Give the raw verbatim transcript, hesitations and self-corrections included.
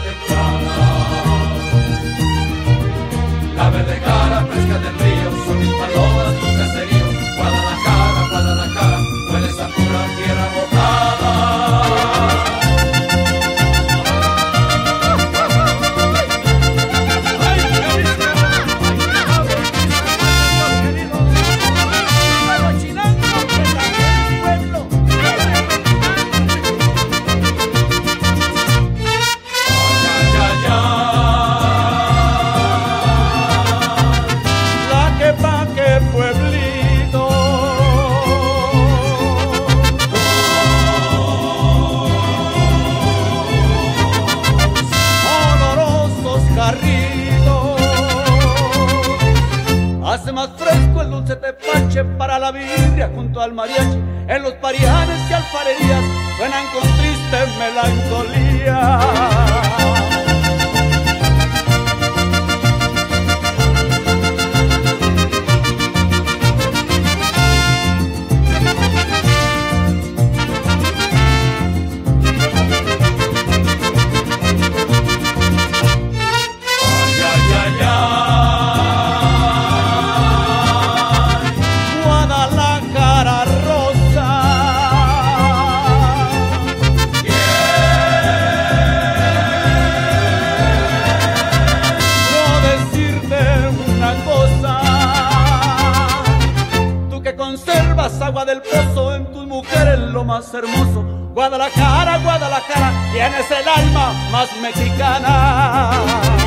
temprana. La verde cara fresca del río son mis palomas, tu caserío. Guadalajara, Guadalajara, hueles a pura tierra botada. Hace más fresco el dulce tepache para la birria junto al mariachi. En los parianes y alfarerías suenan con triste melancolía. Conservas agua del pozo, en tus mujeres lo más hermoso. Guadalajara, Guadalajara, tienes el alma más mexicana.